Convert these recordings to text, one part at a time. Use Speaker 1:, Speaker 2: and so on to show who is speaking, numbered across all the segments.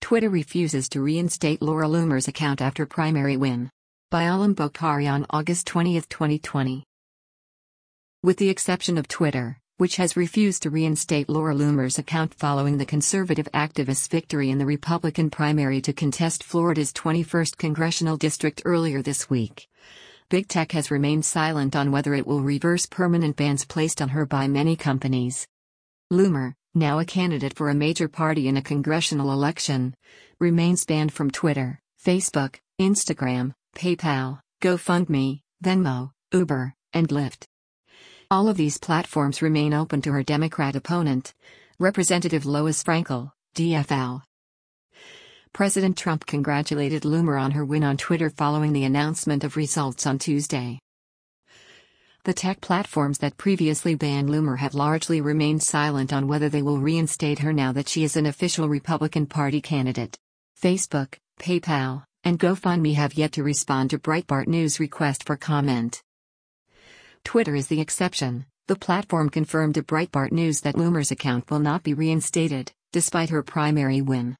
Speaker 1: Twitter refuses to reinstate Laura Loomer's account after primary win. By Alam Bokhari on August 20, 2020. With the exception of Twitter, which has refused to reinstate Laura Loomer's account following the conservative activist's victory in the Republican primary to contest Florida's 21st congressional district earlier this week, Big Tech has remained silent on whether it will reverse permanent bans placed on her by many companies. Loomer, now a candidate for a major party in a congressional election, remains banned from Twitter, Facebook, Instagram, PayPal, GoFundMe, Venmo, Uber, and Lyft. All of these platforms remain open to her Democrat opponent, Representative Lois Frankel, DFL. President Trump congratulated Loomer on her win on Twitter following the announcement of results on Tuesday. The tech platforms that previously banned Loomer have largely remained silent on whether they will reinstate her now that she is an official Republican Party candidate. Facebook, PayPal, and GoFundMe have yet to respond to Breitbart News' request for comment. Twitter is the exception. The platform confirmed to Breitbart News that Loomer's account will not be reinstated, despite her primary win.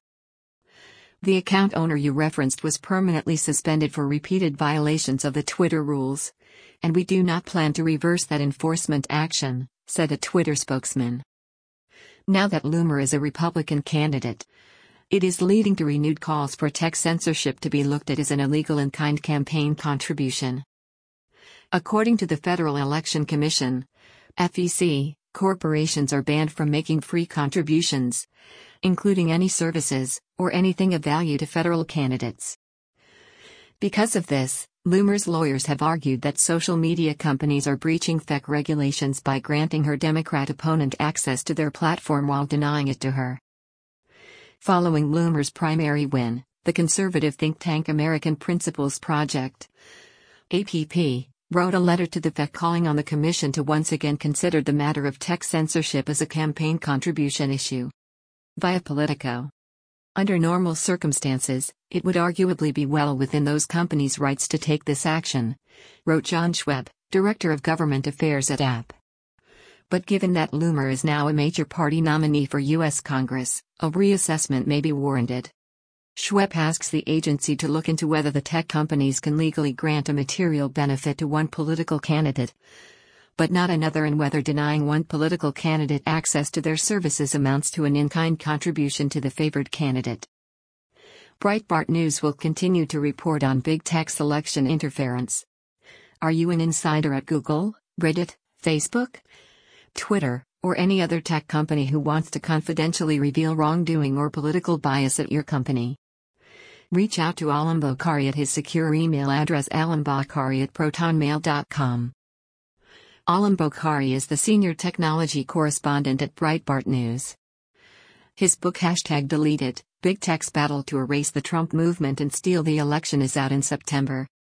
Speaker 1: The account owner you referenced was permanently suspended for repeated violations of the Twitter rules, and we do not plan to reverse that enforcement action, said a Twitter spokesman. Now that Loomer is a Republican candidate, it is leading to renewed calls for tech censorship to be looked at as an illegal in-kind campaign contribution. According to the Federal Election Commission, FEC, corporations are banned from making free contributions, including any services, or anything of value to federal candidates. Because of this, Loomer's lawyers have argued that social media companies are breaching FEC regulations by granting her Democrat opponent access to their platform while denying it to her. Following Loomer's primary win, the conservative think tank American Principles Project, APP, wrote a letter to the FEC calling on the Commission to once again consider the matter of tech censorship as a campaign contribution issue. Via Politico. Under normal circumstances, it would arguably be well within those companies' rights to take this action, wrote John Schweb, Director of Government Affairs at APP. But given that Loomer is now a major party nominee for U.S. Congress, a reassessment may be warranted. Schweb asks the agency to look into whether the tech companies can legally grant a material benefit to one political candidate, but not another, and whether denying one political candidate access to their services amounts to an in-kind contribution to the favored candidate. Breitbart News will continue to report on big tech's election interference. Are you an insider at Google, Reddit, Facebook, Twitter, or any other tech company who wants to confidentially reveal wrongdoing or political bias at your company? Reach out to Alam Bokhari at his secure email address alambokhari@protonmail.com. Alam Bokhari is the senior technology correspondent at Breitbart News. His book #Deleted, Big Tech's Battle to Erase the Trump Movement and Steal the Election is out in September.